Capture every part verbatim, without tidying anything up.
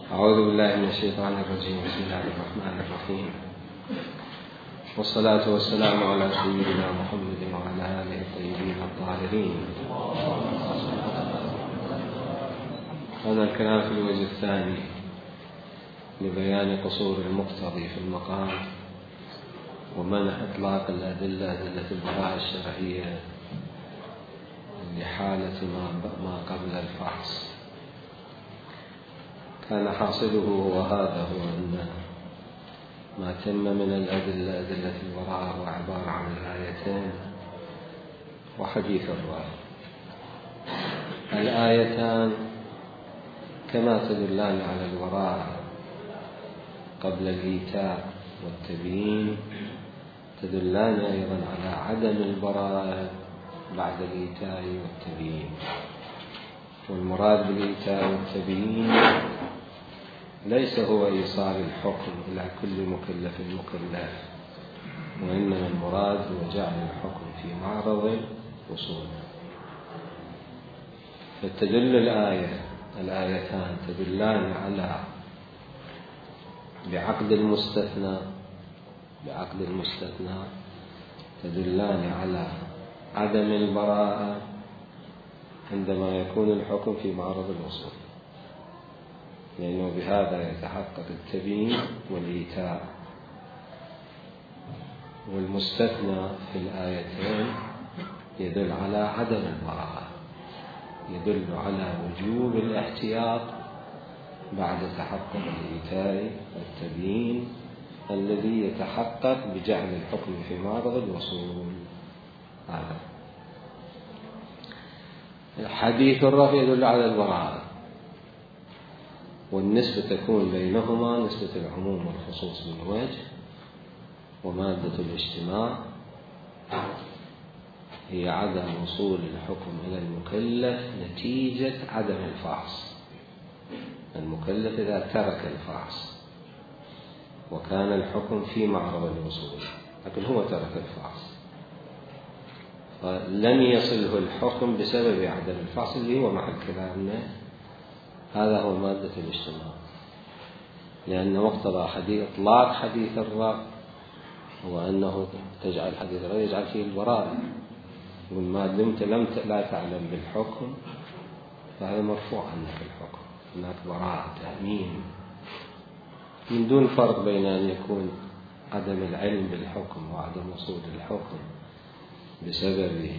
أعوذ بالله من الشيطان الرجيم. بسم الله الرحمن الرحيم، والصلاة والسلام على سيدنا محمد وعلى آله الطيبين الطاهرين. هذا الكلام في الوجه الثاني لبيان قصور المقتضي في المقام ومنع إطلاق الأدلة أدلة البراءة الشرعية لحالة ما قبل الفحص. كان حاصله هو هذا، هو أن ما تم من الأدلة أدلة البراءة هو عبارة عن الآيتين وحديث الرأي. الآيتان كما تدلان على البراءة قبل الإيتاء والتبيين، تدلان أيضا على عدم البراءة بعد الإيتاء والتبيين. والمراد بالإيتاء والتبيين ليس هو إيصال الحكم إلى كل مكلف مكلف، وإنما المراد هو جعل الحكم في معرض الوصول. فتدل الآية الآيتان تدلان على بعقد المستثنى بعقد المستثنى تدلان على عدم البراءة عندما يكون الحكم في معرض الوصول، لأنه بهذا يتحقق التبيين والإيتاء. والمستثنى في الآيتين يدل على عدم البراءة، يدل على وجوب الاحتياط بعد تحقق الإيتاء والتبيين الذي يتحقق بجعل الحكم في معرض الوصول. هذا حديث الرفع يدل على البراءة، والنسبة تكون بينهما نسبة العموم والخصوص من وجه، ومادة الاجتماع هي عدم وصول الحكم إلى المكلف نتيجة عدم الفحص. المكلف إذا ترك الفحص وكان الحكم في معرض الوصول لكن هو ترك الفحص فلم يصله الحكم بسبب عدم الفحص اللي هو محل كلامنا، هذا هو مادة الاجتماع. لأن مقتضى حديث إطلاق حديث الرب هو أنه تجعل حديث الرب يجعل فيه البراءة، وما دمت لم لا تعلم بالحكم فهذا مرفوع عنك الحكم، هناك براءة تأمين، من دون فرق بين أن يكون عدم العلم بالحكم وعدم وصول الحكم بسبب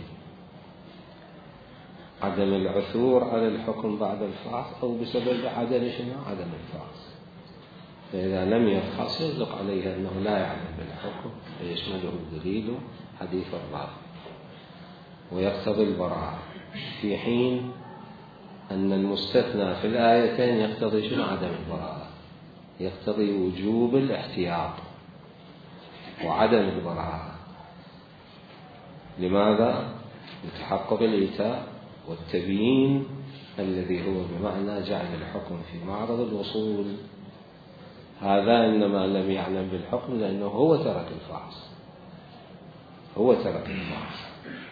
عدم العثور على الحكم بعد الفحص أو بسبب عدم شنو عدم الفحص. فإذا لم يفحص يصدق عليه أنه لا يعلم بالحكم فيشمله دليل حديث الرافع ويقتضي البراءة، في حين أن المستثنى في الآيتين يقتضي شنو عدم البراءة، يقتضي وجوب الاحتياط وعدم البراءة. لماذا؟ لتحقق الإيتاء والتبيين الذي هو بمعنى جعل الحكم في معرض الوصول. هذا إنما لم يعلم بالحكم لأنه هو ترك الفحص هو ترك الفحص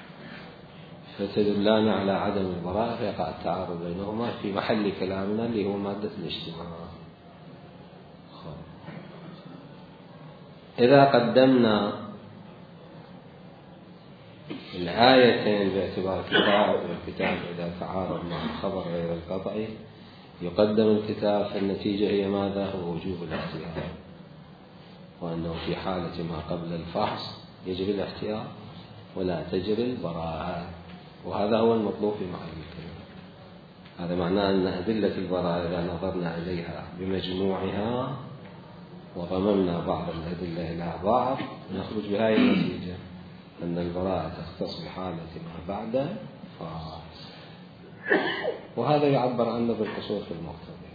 فتدلان على عدم البراءة، فيقع التعارض بينهما في محل كلامنا اللي هو مادة الاجتماع. إذا قدمنا الآيتين باعتبار كتاب، والكتاب إذا تعارض مع الخبر غير القطعي يقدم الكتاب، فالنتيجة هي ماذا؟ هو وجوب الاحتياط، وأنه في حالة ما قبل الفحص يجب الاحتياط ولا تجري البراءة، وهذا هو المطلوب في محل الكلام. هذا معناه أن أدلة البراءة إذا نظرنا إليها بمجموعها وضممنا بعض الأدلة إلى بعض نخرج بهذه النتيجة، أن البراءة تختص بحالة ما بعد الفحص، وهذا يعبر عنه بالقصور في المقتضي.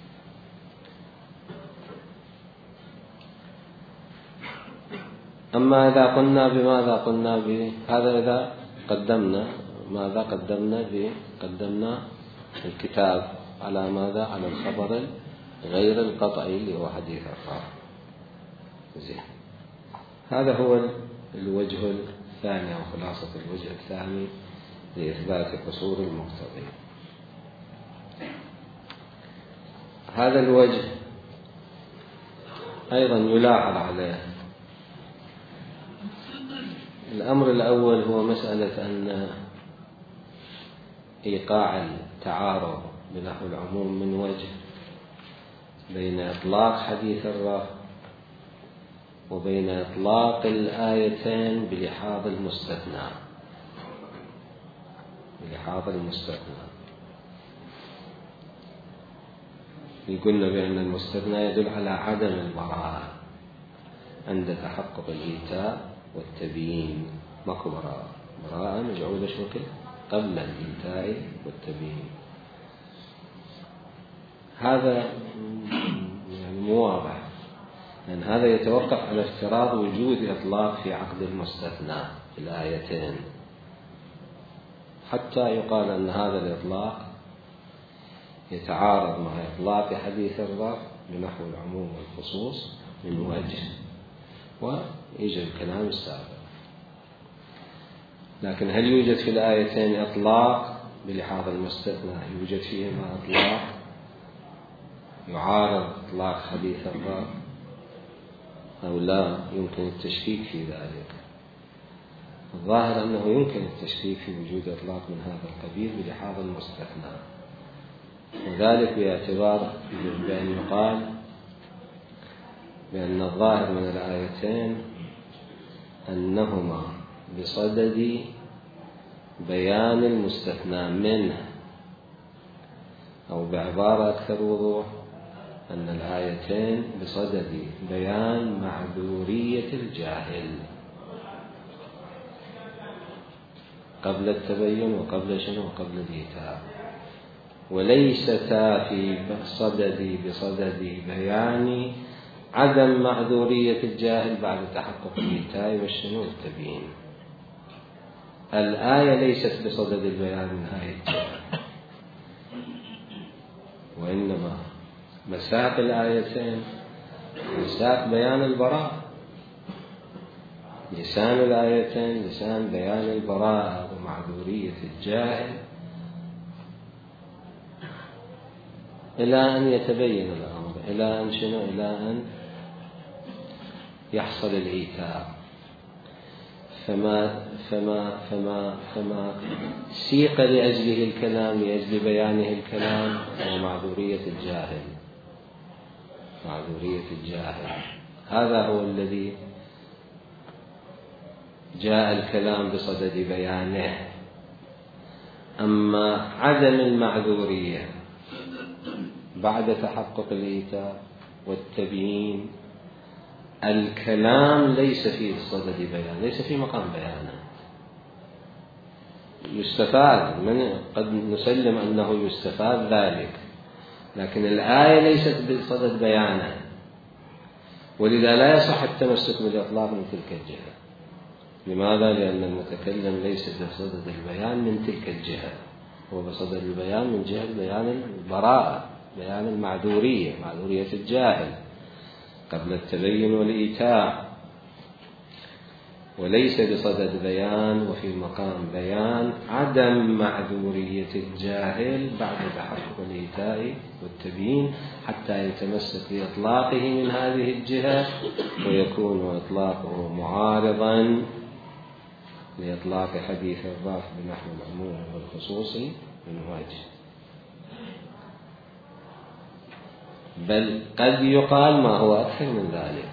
أما إذا قلنا بماذا قلنا بهذا، إذا قدمنا ماذا قدمنا به؟ قدمنا الكتاب على ماذا؟ على الخبر غير القطعي اللي هو حديث الرافع. زين، هذا هو الوجه الثاني أو خلاصة الوجه الثاني لإثبات قصور المقتضي. هذا الوجه أيضا يلاحظ عليه. الأمر الأول هو مسألة أن إيقاع التعارض بنحو العموم من وجه بين إطلاق حديث الرفع وبين إطلاق الآيتين بلحاظ المستثنى بلحاظ المستثنى قلنا بأن المستثنى يدل على عدم البراءة عند تحقق الإيتاء والتبيين. ماكو براءة، براءة مجعولة شكل قبل الإيتاء والتبيين. هذا يعني مو واضح، لأن هذا يتوقف على افتراض وجود إطلاق في عقد المستثنى في الآيتين حتى يقال أن هذا الإطلاق يتعارض مع إطلاق حديث الرفع بنحو العموم والخصوص من وجه، ويجي الكلام السابق. لكن هل يوجد في الآيتين إطلاق بلحاظ المستثنى يوجد فيهما إطلاق يعارض إطلاق حديث الرفع أو لا يمكن التشكيك في ذلك؟ الظاهر أنه يمكن التشكيك في وجود إطلاق من هذا القبيل بلحاظ المستثنى، وذلك باعتبار بأن يقال بأن الظاهر من الآيتين أنهما بصدد بيان المستثنى منه، أو بعبارة أكثر وضوح أن الآيتين بصدد بيان معذورية الجاهل قبل التبين وقبل شنو وقبل الإيتاء، وليستا في صدد بصدد بيان عدم معذورية الجاهل بعد تحقق الإيتاء والشنو والتبيين. الآية ليست بصدد البيان من هذه الجهة، وإنما مساق الآيتين مساق بيان البراءة. لسان الآيتين لسان بيان البراءة ومعذورية الجاهل إلى أن يتبين الأمر، إلى أن شنو إلى أن يحصل الإيتاء. فما فما فما فما سيق لأجله الكلام لأجل بيانه الكلام هو معذورية الجاهل، معذورية الجاهل. هذا هو الذي جاء الكلام بصدد بيانه. أما عدم المعذورية بعد تحقق الإيتاء والتبيين الكلام ليس في صدد بيان، ليس في مقام بيانه. يستفاد من قد نسلم أنه يستفاد ذلك، لكن الآية ليست بصدد بيانه، ولذا لا يصح التمسك بالإطلاق من تلك الجهة. لماذا؟ لأن المتكلم ليس بصدد البيان من تلك الجهة، هو بصدد البيان من جهة بيان البراءة، بيان المعذورية، معذورية الجاهل قبل التبين والإيتاء، وليس بصدد بيان وفي مقام بيان عدم معذورية الجاهل بعد تحقق الإيتاء والتبيين حتى يتمسك بإطلاقه من هذه الجهة ويكون إطلاقه معارضا لإطلاق حديث الرفع بنحو العموم والخصوص من وجه. بل قد يقال ما هو أكثر من ذلك،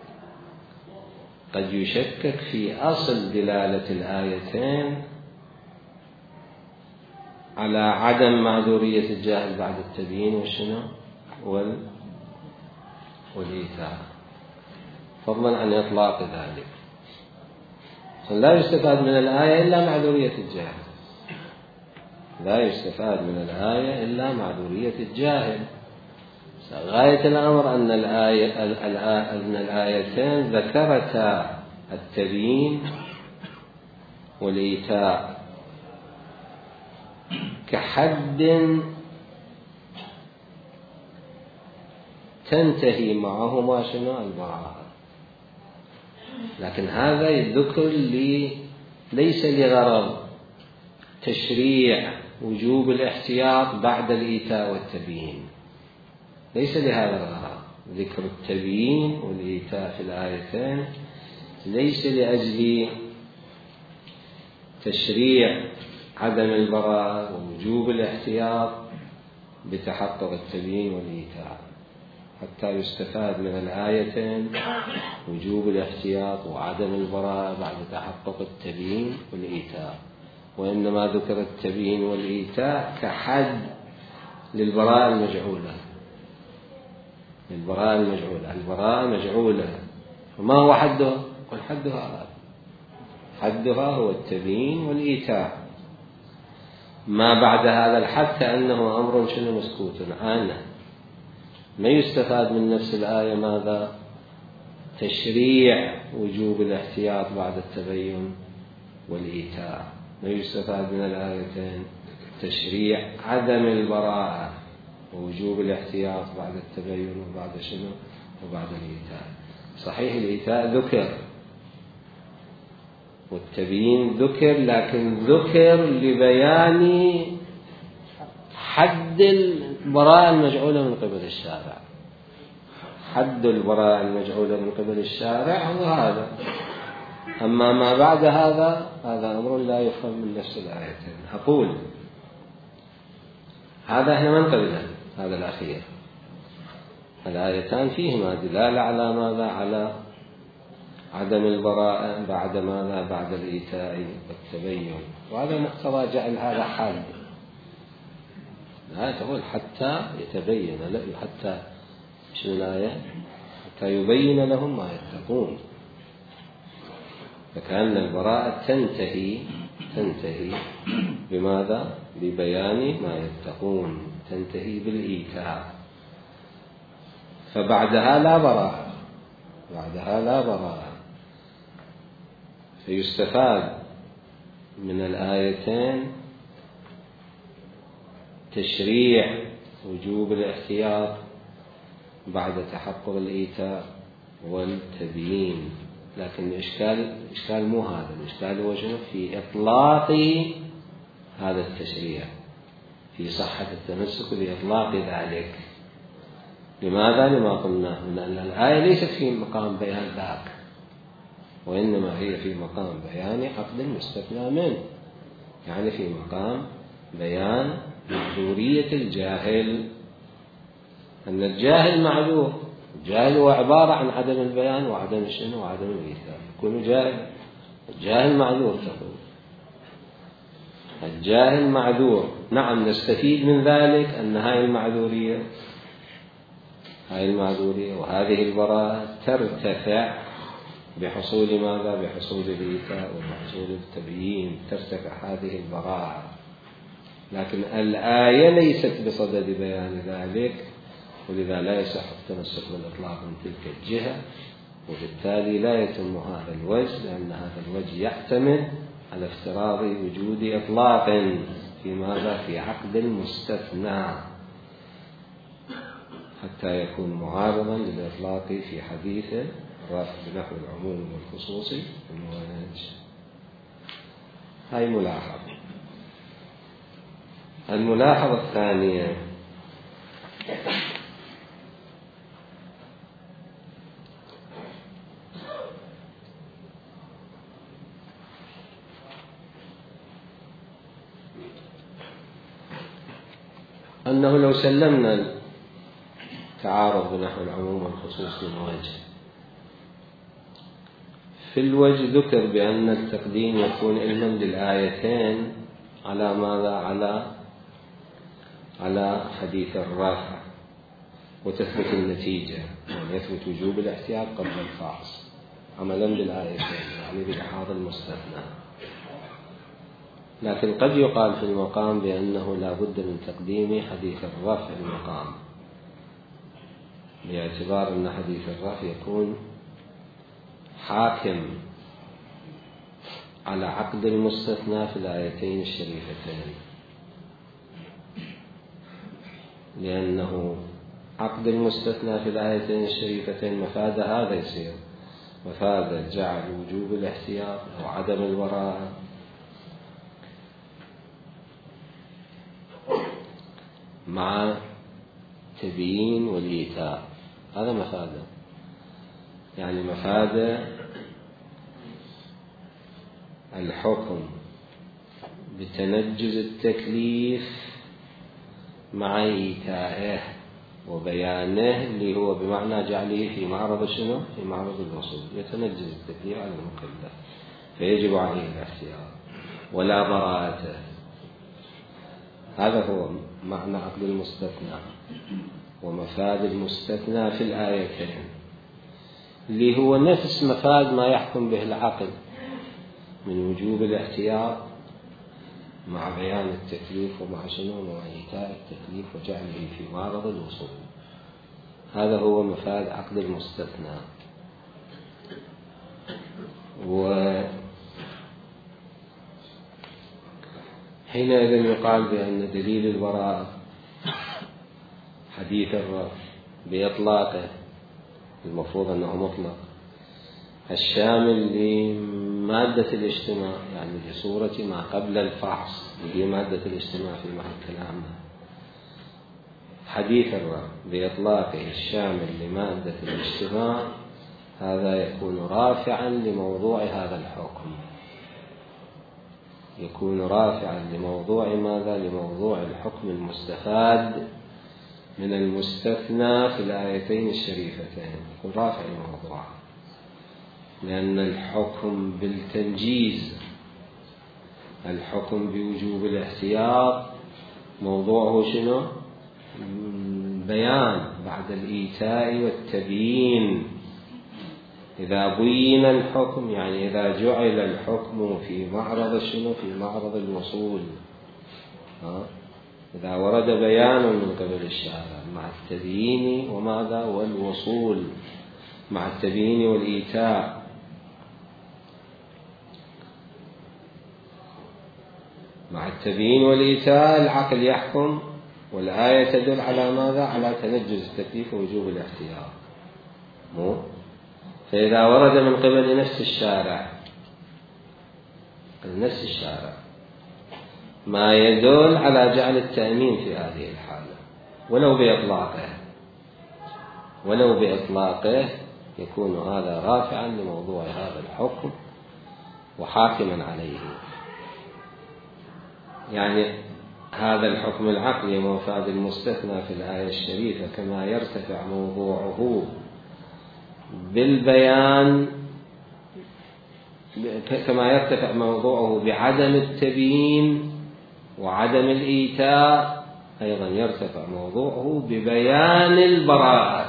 قد يشكك في أصل دلالة الآيتين على عدم معذورية الجاهل بعد التبيين والشنو وال... والإيتاء، فضلا عن إطلاق ذلك. لا يستفاد من الآية إلا معذورية الجاهل، لا يستفاد من الآية إلا معذورية الجاهل. غاية الأمر أن الآية أن الآيتين ذكرتا التبيين والإيتاء كحد تنتهي معهما شنو البراءة، لكن هذا الذكر ليس لغرض تشريع وجوب الاحتياط بعد الإيتاء والتبيين، ليس لهذا الغرض. ذكر التبيين والإيتاء في الآيتين ليس لأجل تشريع عدم البراءة ووجوب الاحتياط بتحقق التبيين والإيتاء، حتى يستفاد من الآيتين وجوب الاحتياط وعدم البراءة بعد تحقق التبيين والإيتاء، وإنما ذكر التبيين والإيتاء كحد للبراءة المجعولة. البراءة المجعولة البراءة مجعولة، وما هو حدها؟ قل حدها حدها هو التبيين والإيتاء. ما بعد هذا الحد كأنه أمر شنو مسكوت عنه. ما يستفاد من نفس الآية ماذا؟ تشريع وجوب الاحتياط بعد التبين والإيتاء. ما يستفاد من الآيتين تشريع عدم البراءة ووجوب الاحتياط بعد التبين وبعد شنو وبعد الإيتاء. صحيح الإيتاء ذكر والتبيين ذكر، لكن ذكر لبيان حد البراءة المجعولة من قبل الشارع. حد البراءة المجعولة من قبل الشارع هو هذا. أما ما بعد هذا هذا أمر لا يفهم من نفس الآيتين. أقول هذا احنا من قبله، هذا الأخير. الآيتان فيهما دلالة على ماذا؟ على عدم البراءة بعد ماذا؟ بعد الإيتاء والتبين، وهذا مقتضى جعل هذا حال. لا تقول حتى يتبين، لا حتى شنو الآية؟ حتى يبين لهم ما يتقون. فكأن البراءة تنتهي تنتهي بماذا؟ ببيان ما يتقون، تنتهي بالإيتاء. فبعدها لا براءة، بعدها لا براءة. فيستفاد من الآيتين تشريع وجوب الاحتياط بعد تحقق الإيتاء والتبيين. لكن الإشكال الإشكال مو هذا، الإشكال هو شنو؟ في إطلاق هذا التشريع، في صحة التمسك بإطلاق ذلك. لماذا؟ لما قلنا من أن الآية ليست في مقام بيان ذاك، وإنما هي في مقام بيان عقد مستثنى منه، يعني في مقام بيان معذورية الجاهل. أن الجاهل معذور، الجاهل هو عبارة عن عدم البيان وعدم الشنو وعدم الإيتاء. يكون جاهل، الجاهل معذور. تقول الجاهل معذور. نعم، نستفيد من ذلك أن هذه المعذورية هذه المعذورية وهذه البراءة ترتفع بحصول ماذا؟ بحصول الإيتاء وبحصول التبيين، ترتفع هذه البراءة. لكن الآية ليست بصدد بيان ذلك، ولذا لا يصح التمسك بالإطلاق من تلك الجهة، وبالتالي لا يتم هذا الوجه، لأن هذا الوجه يعتمد على افتراض وجود إطلاق في ماذا؟ في عقد المستثنى، حتى يكون معارضا للإطلاق في حديث الرافع بنحو العموم والخصوص الموانج. هاي ملاحظة. الملاحظة الثانية أنه لو سلمنا تعارض بنحو العموم والخصوص من وجه، في الوجه ذكر بأن التقديم يكون علما للآيتين على ماذا؟ على على حديث الرافع، وتثبت النتيجة، يعني يثبت وجوب الاحتياط قبل الخاص عملا بالآيتين، يعني بإحاض المستثنى. لكن قد يقال في المقام بأنه لا بد من تقديم حديث الرفع المقام، باعتبار أن حديث الرفع يكون حاكم على عقد المستثنى في الآيتين الشريفتين، لأنه عقد المستثنى في الآيتين الشريفتين مفاد هذا يصير مفاد جعل وجوب الاحتياط أو عدم البراءة مع التبيين والإيتاء. هذا مفاده، يعني مفاده الحكم بتنجز التكليف مع إيتائه وبيانه، اللي هو بمعنى جعله في معرض شنو؟ في معرض الوصول. يتنجز التكليف على المكلف فيجب عليه الاحتياط ولا براءته. هذا هو معنى عقد المستثنى ومفاد المستثنى في الآيتين، اللي هو نفس مفاد ما يحكم به العقل من وجوب الاحتياط مع بيان التكليف ومع شنو؟ مع إيتاء التكليف وجعله في معرض الوصول. هذا هو مفاد عقد المستثنى. وحينئذ يقال بأن دليل البراءة حديث الرفع بإطلاقه، المفروض أنه مطلق، الشامل لمادة الاجتماع، يعني لصورة ما قبل الفحص، هي مادة الاجتماع في محل كلامنا. حديث الرفع بإطلاقه الشامل لمادة الاجتماع، هذا يكون رافعا لموضوع هذا الحكم، يكون رافعا لموضوع ماذا؟ لموضوع الحكم المستفاد من المستثنى في الآيتين الشريفتين، يكون رافع لموضوع، لأن الحكم بالتنجيز، الحكم بوجوب الاحتياط، موضوعه شنو؟ بيان بعد الإيتاء والتبيين. إذا بين الحكم يعني إذا جعل الحكم في معرض شنو؟ في معرض الوصول. ها؟ إذا ورد بيان من قبل الشارع مع التبيين وماذا؟ والوصول، مع التبيين والإيتاء. مع التبيين والإيتاء العقل يحكم، والآية تدل على ماذا؟ على تنجز التكليف ووجوب الاحتياط. مو؟ فإذا ورد من قبل نفس الشارع نفس الشارع ما يدل على جعل التأمين في هذه الحالة ولو بإطلاقه ولو بإطلاقه يكون هذا رافعا لموضوع هذا الحكم وحاكما عليه. يعني هذا الحكم العقلي مفاد المستثنى في الآية الشريفة كما يرتفع موضوعه بالبيان، كما يرتفع موضوعه بعدم التبيين وعدم الإيتاء، أيضا يرتفع موضوعه ببيان البراءة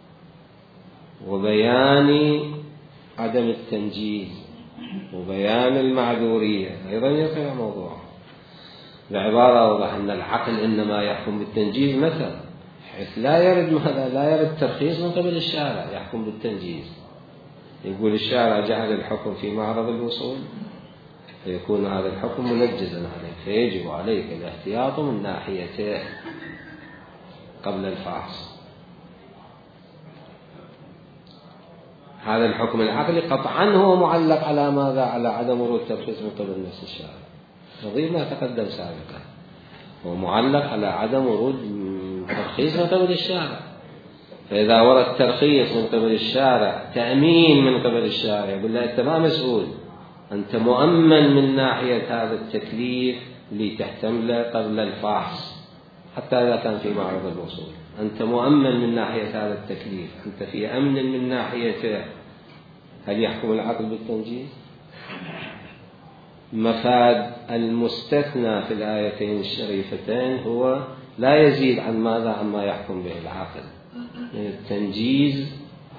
وبيان عدم التنجيز وبيان المعذورية، أيضا يرتفع موضوعه. بعبارة أوضح أن العقل إنما يحكم بالتنجيز مثلا، حيث لا يرد ماذا؟ لا يرد ترخيص من قبل الشارع، يحكم بالتنجيز. يقول الشارع جعل الحكم في معرض الوصول، فيكون هذا الحكم منجزا عليك، فيجب عليك الاحتياط من ناحيته قبل الفحص. هذا الحكم العقلي قطعا هو معلق على ماذا؟ على عدم ورود ترخيص من قبل نفس الشارع، نظير ما تقدم سابقا، هو معلق على عدم ورود ترخيص من قبل الشارع. فإذا ورد ترخيص من قبل الشارع، تأمين من قبل الشارع، يقول له أنت ما مسؤول، أنت مؤمن من ناحية هذا التكليف لتحتمله قبل الفحص، حتى إذا كان في معرض الوصول أنت مؤمن من ناحية هذا التكليف، أنت في أمن من ناحيته. هل يحكم العقل بالتنجيز؟ مفاد المستثنى في الآيتين الشريفتين هو لا يزيد عن ماذا؟ عما يحكم به العقل من التنجيز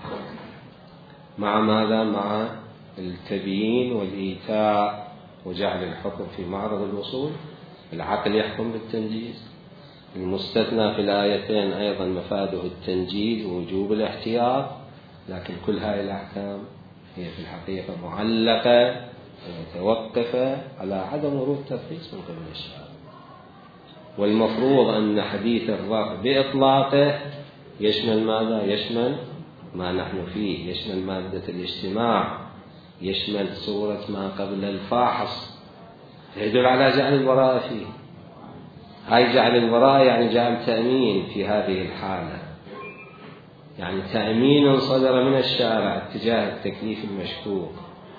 مع ماذا؟ مع التبيين والإيتاء وجعل الحكم في معرض الوصول. العقل يحكم بالتنجيز. المستثنى في الآيتين أيضا مفاده التنجيز ووجوب الاحتياط، لكن كل هذه الأحكام هي في الحقيقة معلقة ومتوقفة على عدم ورود ترخيص من قبل الشارع. والمفروض أن حديث الرفع بإطلاقه يشمل ماذا؟ يشمل ما نحن فيه، يشمل مادة الاجتماع، يشمل صورة ما قبل الفاحص، يدل على جعل البراءة فيه. هاي جعل البراءة يعني جعل تأمين في هذه الحالة، يعني تأمين صدر من الشارع اتجاه التكليف المشكوك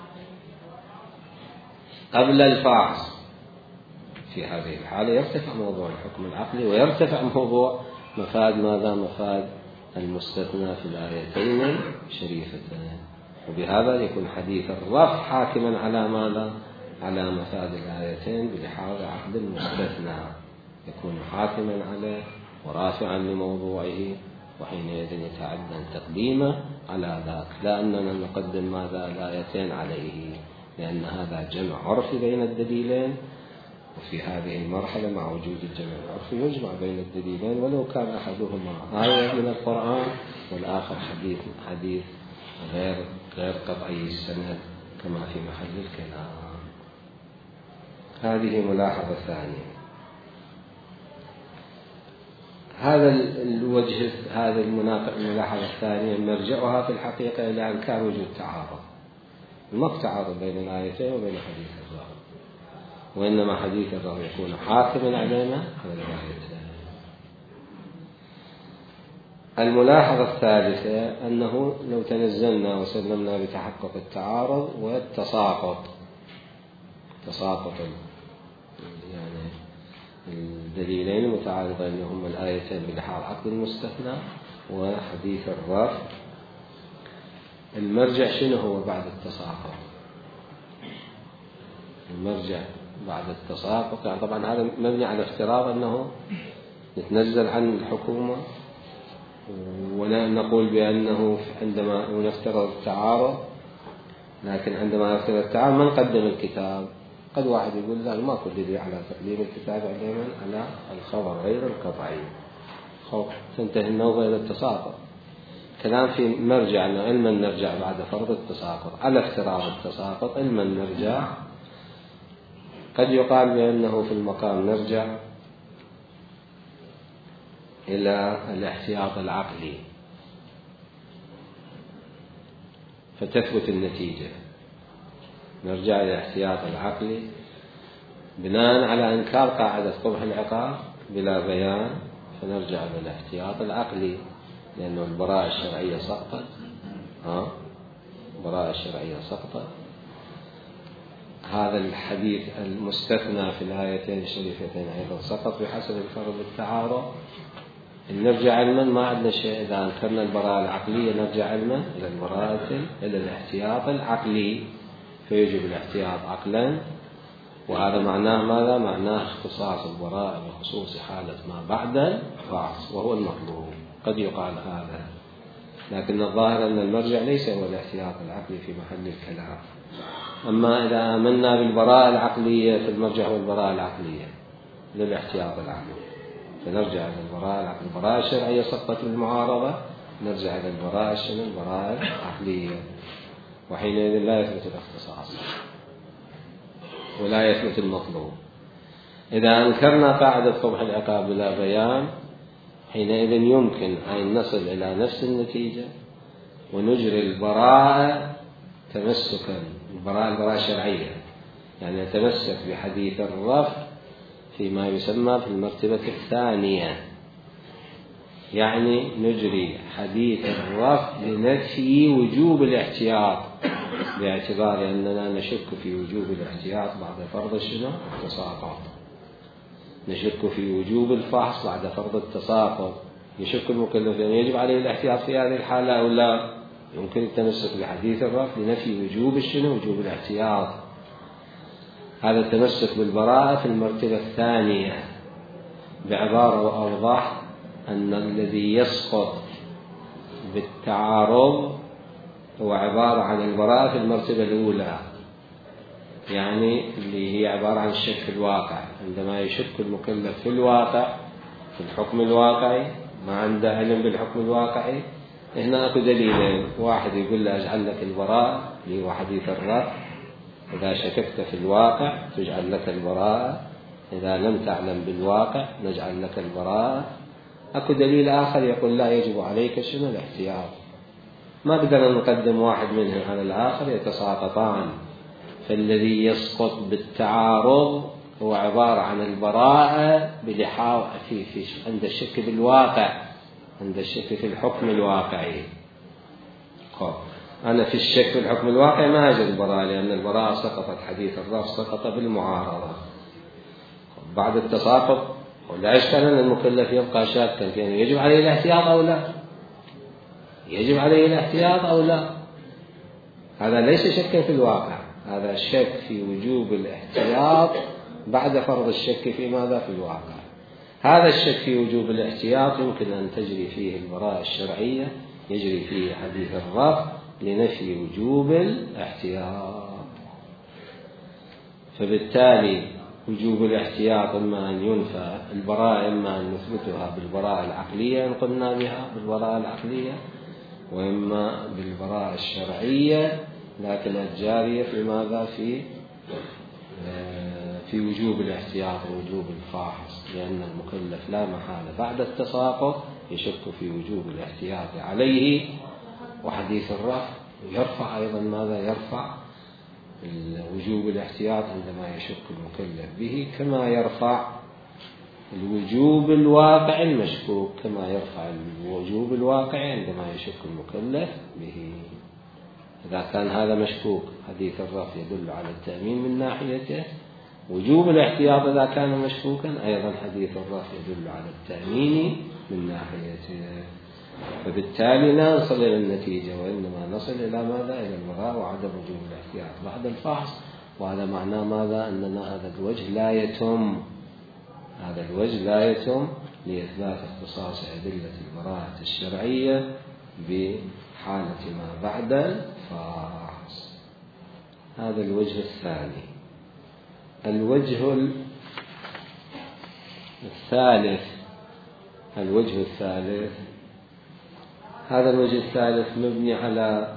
قبل الفحص. في هذه الحالة يرتفع موضوع الحكم العقلي ويرتفع موضوع مفاد ماذا؟ مفاد المستثنى في الآيتين الشريفتين، وبهذا يكون حديث الرفع حاكما على ماذا؟ على مفاد الآيتين بلحاظ عقد المستثنى، يكون حاكما عليه ورافعا لموضوعه، وحينئذ يتعدى تقديمه على ذاك، لا أننا نقدم ماذا؟ الآيتين عليه، لأن هذا جمع عرفي بين الدليلين، وفي هذه المرحلة مع وجود الجمع العرفي يجمع بين الدليلين ولو كان أحدهما آية من القرآن والآخر حديث حديث غير غير قطعي السند كما في محل الكلام. هذه ملاحظة ثانية. هذا الوجه هذا الملاحظة الثانية مرجعها في الحقيقة إلى إنكار وجود تعارض، ما في تعارض بين الآيتين وبين حديث الرغم، وإنما حديث الرغم يكون حاكما علينا على الآيتين. الملاحظة الثالثة أنه لو تنزلنا وسلمنا بتحقق التعارض والتساقط، تساقط يعني الدليلين المتعارضين هما الآيتين بلحاظ عقد المستثنى وحديث الرفع، المرجع شنو هو بعد التساقط؟ المرجع بعد التساقط يعني طبعا هذا مبني على افتراض أنه نتنزل عن الحكومة ولا نقول بأنه عندما نفترض التعارض، لكن عندما نفترض التعارض ما نقدم الكتاب. قد واحد يقول لا ما كل دليل على تقديم الكتاب علما على الخبر غير القطعي، خوف تنتهي النوبة إلى التساقط. كلام في مرجع أنه علما نرجع بعد فرض التساقط على افتراض التساقط، علما نرجع قد يقال بأنه في المقام نرجع إلى الاحتياط العقلي فتثبت النتيجة، نرجع إلى الاحتياط العقلي بناء على إنكار قاعدة قبح العقاب بلا بيان، فنرجع إلى الاحتياط العقلي لأنه البراءة الشرعية سقطت، ها البراءة الشرعية سقطت. هذا الحديث المستثنى في الآيتين الشريفتين أيضا سقط بحسب الفرض التعارض. نرجع علما ما عندنا شيء، إذا أنكرنا البراءة العقلية نرجع علما إلى البراءة إلى الاحتياط العقلي، فيجب الاحتياط عقلا، وهذا معناه ماذا؟ معناه اختصاص البراءة بخصوص حالة ما بعد الفحص وهو المطلوب. قد يقال هذا، لكن الظاهر أن المرجع ليس هو الاحتياط العقلي في محل الكلام. أما إذا آمنا بالبراءة العقلية فالمرجع هو البراءة العقلية للاحتياط العقلي، فنرجع إلى البراءة العقلية. البراءة الشرعية سقطت بالمعارضة، نرجع إلى البراءة الشرعية البراءة العقلية، وحينئذ لا يثبت الاختصاص ولا يثبت المطلوب. إذا أنكرنا قاعدة قبح العقاب بلا بيان حينئذ يمكن أن نصل إلى نفس النتيجة ونجري البراءة تمسكا، البراءة البراءة الشرعية يعني نتمسك بحديث الرفع فيما يسمى في المرتبة الثانية، يعني نجري حديث الرفع لنفي وجوب الاحتياط باعتبار أننا نشك في وجوب الاحتياط بعد فرض شنو؟ التساقط. نشك في وجوب الفحص بعد فرض التساقط. يشك المكلف أن يجب عليه الاحتياط في هذه الحالة أو لا؟ يمكن التمسك بحديث الرفع لنفي وجوب الشنو؟ وجوب الاحتياط. هذا التمسك بالبراءة في المرتبة الثانية بعبارة أوضح أن الذي يسقط بالتعارض هو عبارة عن البراءة في المرتبة الأولى، يعني اللي هي عبارة عن الشك في الواقع. عندما يشك المكلف في الواقع في الحكم الواقعي ما عنده علم بالحكم الواقعي، هنا أكو دليلين، واحد يقول له أجعل لك البراءة اللي هو حديث الرفع، إذا شككت في الواقع تجعل لك البراءة، إذا لم تعلم بالواقع نجعل لك البراءة. أكو دليل آخر يقول لا يجب عليك شنو؟ الاحتياط. ما بدنا نقدم واحد منهم على الآخر، يتساقطان. فالذي يسقط بالتعارض هو عبارة عن البراءة بلحاظ في في عند الشك بالواقع، عند الشك في الحكم الواقعي. أنا في الشك في الحكم الواقعي ما أجد البراءة، لأن البراءة سقطت، حديث الرف سقط بالمعارضة. بعد التساقط ولا أشكال أن المكلف يبقى شاكا فيه يجب عليه الاحتياط أو لا، يجب عليه الاحتياط أو لا. هذا ليس شكا في الواقع، هذا شك في وجوب الاحتياط بعد فرض الشك في ماذا في الواقع. هذا الشك في وجوب الاحتياط يمكن أن تجري فيه البراءة الشرعية، يجري فيه حديث الرف لنفي وجوب الاحتياط. فبالتالي وجوب الاحتياط إما أن ينفى البراءة، إما أن نثبتها بالبراءة العقلية إن قلنا بها بالبراءة العقلية، وإما بالبراءة الشرعية لكن الجارية في ماذا في في وجوب الاحتياط ووجوب الفاحص، لأن المكلف لا محالة بعد التساقط يشك في وجوب الاحتياط عليه. وحديث الرفع يرفع أيضا ماذا يرفع وجوب الاحتياط عندما يشك المكلف به، كما يرفع الوجوب الواقع المشكوك، كما يرفع الوجوب الواقع عندما يشك المكلف به. إذا كان هذا مشكوك حديث الرفع يدل على التأمين من ناحيته، وجوب الاحتياط إذا كان مشكوكا أيضا حديث الرفع يدل على التأمين من ناحيته. فبالتالي لا نصل إلى النتيجة، وإنما نصل إلى ماذا؟ إلى البراءة وعدم وجوب الاحتياط بعد الفحص. وهذا معناه ماذا؟ أننا هذا الوجه لا يتم، هذا الوجه لا يتم لإثبات اختصاص أدلة البراءة الشرعية بحالة ما بعد الفحص. هذا الوجه الثاني. الوجه الثالث الوجه الثالث هذا الوجه الثالث مبني على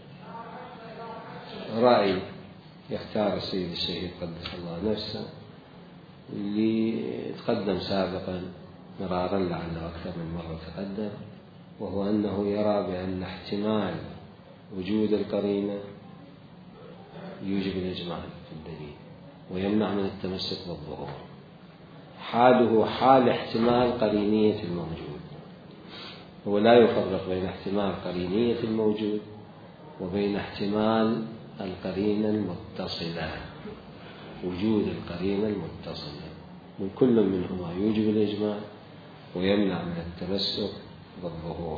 رأي يختار السيد الشهيد قدس الله نفسه، اللي تقدم سابقا مرارا لعله أكثر من مرة تقدم، وهو أنه يرى بأن احتمال وجود القرينة يوجب الإجماع في الدليل ويمنع من التمسك بالظهور. حاله حال احتمال قرينية الموجود، هو لا يفرق بين احتمال قرينية الموجود وبين احتمال القرينة المتصلة، وجود القرينة المتصلة، وكل منهما يوجب الإجماع ويمنع من التمسك بالظهور.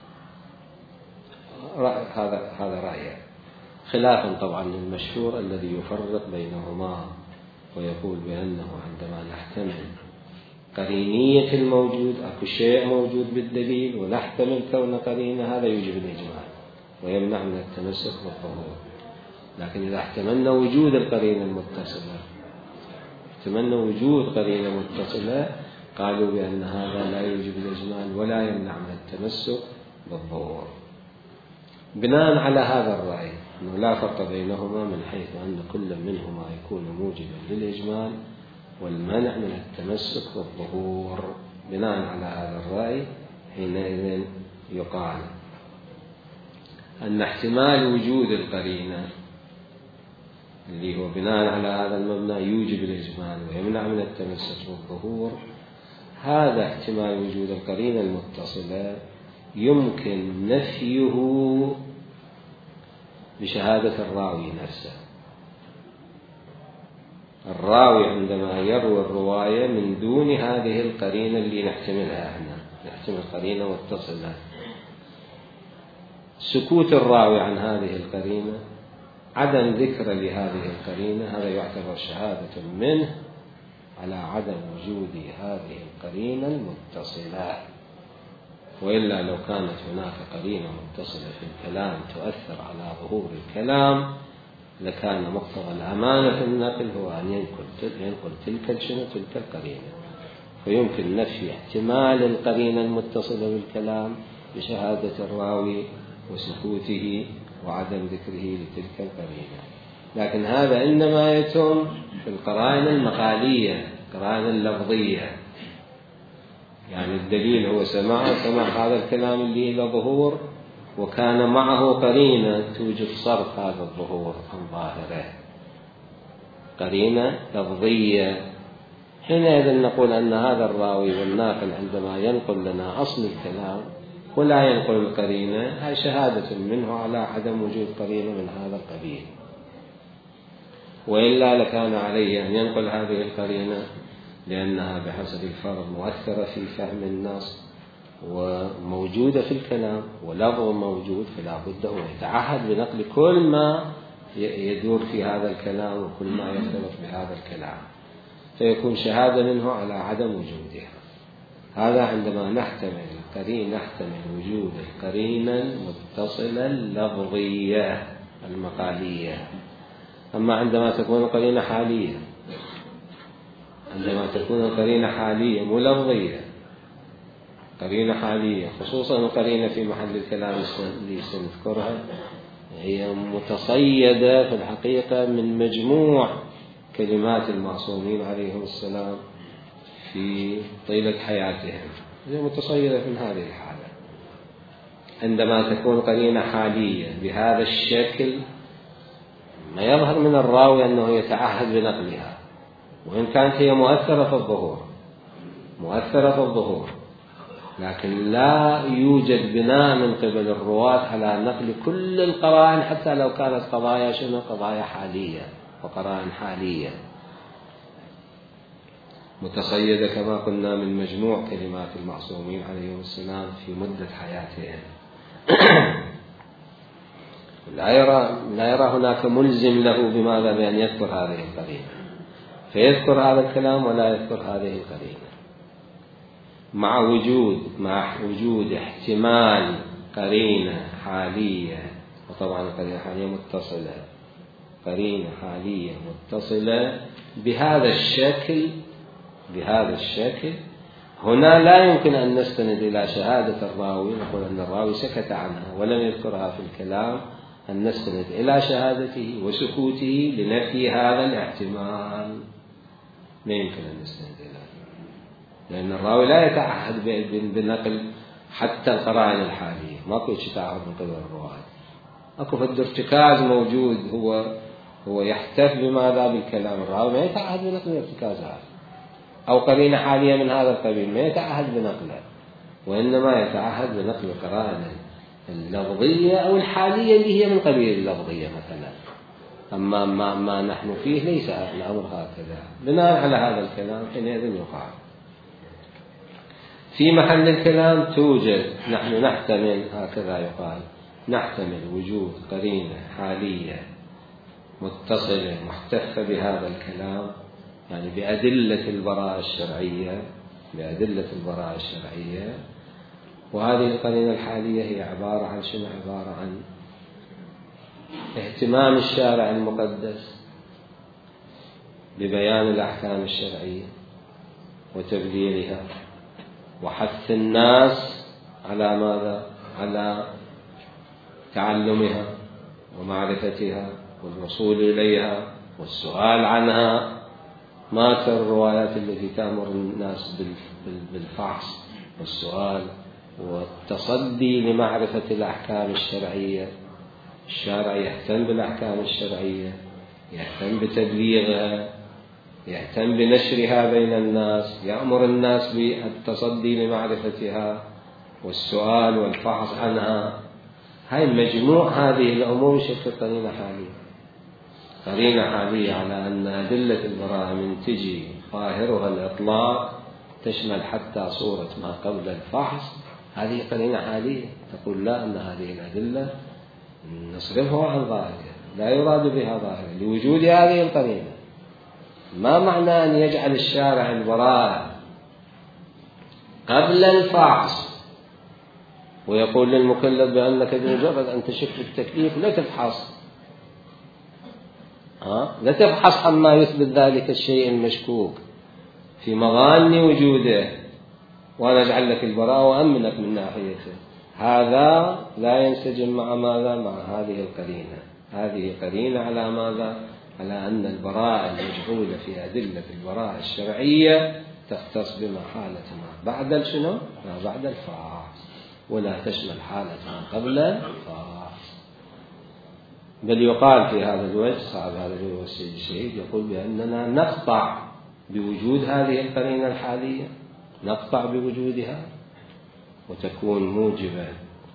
هذا هذا رأيه، خلافا طبعا للمشهور الذي يفرق بينهما ويقول بأنه عندما نحتمل قرينية الموجود، أكو شيء موجود بالدليل ونحتمل كون قرينة، هذا يوجب الإجماع ويمنع من التمسك بالظهور. لكن إذا احتملنا وجود القرينة المتصلة احتملنا وجود قرينة متصلة قالوا بأن هذا لا يوجب الإجماع ولا يمنع من التمسك بالظهور. بناء على هذا الرأي أنه لا فرق بينهما من حيث أن كل منهما يكون موجبا للإجماع والمنع من التمسك بالظهور، بناء على هذا الرأي حينئذ يقال أن احتمال وجود القرينة اللي هو بناء على هذا المبنى يوجب الإجماع ويمنع من التمسك بالظهور، هذا احتمال وجود القرينة المتصلة يمكن نفيه بشهادة الراوي نفسه. الراوي عندما يروي الرواية من دون هذه القرينة اللي نحتملها احنا، نحتمل قرينة متصلة، سكوت الراوي عن هذه القرينة، عدم ذكر لهذه القرينة، هذا يعتبر شهادة منه على عدم وجود هذه القرينة المتصلة. وإلا لو كانت هناك قرينة متصلة في الكلام تؤثر على ظهور الكلام لكان مقتضى الأمانة في النقل هو أن ينقل, ينقل تلك شنو تلك القرينة. فيمكن نفي احتمال القرينة المتصلة بالكلام بشهادة الراوي وسكوته وعدم ذكره لتلك القرينة. لكن هذا إنما يتم في القرائن المقالية، القرائن اللفظية، يعني الدليل هو سماع سماع هذا الكلام اللي له ظهور وكان معه قرينة توجب صرف هذا الظهور عن ظاهره، قرينة لفظية حينئذ نقول أن هذا الراوي والناقل عندما ينقل لنا أصل الكلام ولا ينقل القرينة، هي شهادة منه على عدم وجود قرينة من هذا القبيل، وإلا لكان عليه أن ينقل هذه القرينة لأنها بحسب الفرض مؤثرة في فهم النص وموجودة في الكلام ولفظ موجود، فلا بد أن يتعهد بنقل كل ما يدور في هذا الكلام وكل ما يختلف بهذا الكلام، فيكون شهادة منه على عدم وجودها. هذا عندما نحتمل القرينة نحتمل وجود القرينة المتصلة اللفظية المقالية. أما عندما تكون القرينة حالية عندما تكون القرينة حالية مو لفظية، قرينة حالية، خصوصا القرينة في محل الكلام اللي سنذكرها هي متصيدة في الحقيقة من مجموع كلمات المعصومين عليهم السلام في طيلة حياتهم، هي متصيدة من هذه الحالة. عندما تكون قرينة حالية بهذا الشكل ما يظهر من الراوي أنه يتعهد بنقلها، وإن كانت هي مؤثرة في الظهور مؤثرة في الظهور لكن لا يوجد بناء من قبل الرواة على نقل كل القرائن، حتى لو كانت قضايا شنو قضايا حالية وقرائن حالية متصيدة كما قلنا من مجموع كلمات المعصومين عليهم السلام في مدة حياتهم. لا يرى لا يرى هناك ملزم له بماذا بأن يذكر هذه القرينة، فيذكر هذا الكلام ولا يذكر هذه القرينة، مع وجود مع وجود احتمال قرينة حالية، وطبعا القرينة الحالية متصلة، قرينة حالية متصلة بهذا الشكل بهذا الشكل هنا لا يمكن أن نستند إلى شهادة الراوي نقول أن الراوي سكت عنها ولم يذكرها في الكلام، أن نستند إلى شهادته وسكوته لنفي هذا الاحتمال، ما يمكن أن نستند إلى، لأن الراوي لا يتعهد بنقل حتى القرائن الحالية، ما كل شيء تعهد من قبل الرواة، أكو فد ارتكاز موجود، هو هو يحتف بماذا بالكلام، الراوي ما يتعهد بنقل الارتكازات أو قرينة حالية من هذا القبيل ما يتعهد بنقله، وإنما يتعهد بنقل القرائن اللفظية أو الحالية اللي هي من قبيل اللفظية مثلا. أما ما, ما نحن فيه ليس الأمر هكذا. بناء على هذا الكلام حينئذ يقال في محل الكلام توجد، نحن نحتمل هكذا يقال نحتمل وجود قرينة حالية متصلة محتفة بهذا الكلام، يعني بأدلة البراءة الشرعية بأدلة البراءة الشرعية وهذه القرينة الحالية هي عبارة عن شنو؟ عبارة عن اهتمام الشارع المقدس ببيان الأحكام الشرعية وتبليغها وحث الناس على ماذا؟ على تعلمها ومعرفتها والوصول إليها والسؤال عنها. ما أكثر الروايات التي تأمر الناس بالفحص والسؤال والتصدي لمعرفة الأحكام الشرعية. الشارع يهتم بالأحكام الشرعية، يهتم بتبليغها، يهتم بنشرها بين الناس، يأمر الناس بالتصدي لمعرفتها والسؤال والفحص عنها. هاي مجموع هذه الأمور شكل قرينة حالية قرينة حالية على أن أدلة البراءة من تجي ظاهرها الإطلاق تشمل حتى صورة ما قبل الفحص، هذه قرينة حالية تقول لا، أن هذه الأدلة نصرفها عن ظاهرها، لا يراد بها ظاهرها لوجود هذه القرينة. ما معنى أن يجعل الشارع البراءة قبل الفحص ويقول للمكلف بأنك بمجرد أن تشك التكليف لا تفحص ها؟ لا تفحص عما يثبت ذلك الشيء المشكوك في مغاني وجوده وأنا أجعل لك البراءة وأمنك من ناحيته، هذا لا ينسجم مع ماذا؟ مع هذه القرينة. هذه قرينة على ماذا؟ على أن البراءة المجعولة في أدلة البراءة الشرعية تختص بما حالة ما بعد شنو؟ ما بعد الفحص، ولا تشمل حالة ما قبل الفحص. بل يقال في هذا الوجه صاحب هذا الوجه السيد الشهيد يقول بأننا نقطع بوجود هذه القرينة الحالية نقطع بوجودها وتكون موجبة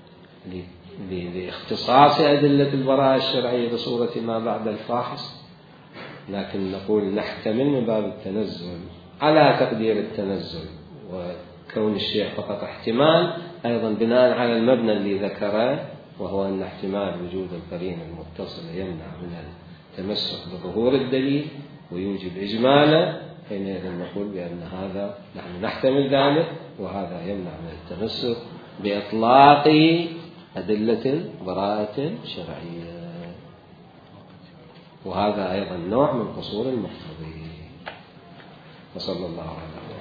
لاختصاص أدلة البراءة الشرعية بصورة ما بعد الفاحص، لكن نقول نحتمل من باب التنزل على تقدير التنزل وكون الشيء فقط احتمال، أيضا بناء على المبنى اللي ذكره، وهو أن احتمال وجود القرينة المتصلة يمنع من التمسك بظهور الدليل ويوجب إجمالا، حينئذ نقول بأن هذا نحن نحتمل ذلك وهذا يمنع من التمسك بإطلاق أدلة براءة شرعية، وهذا أيضا نوع من قصور المقتضي. وصلى الله عليه وسلم.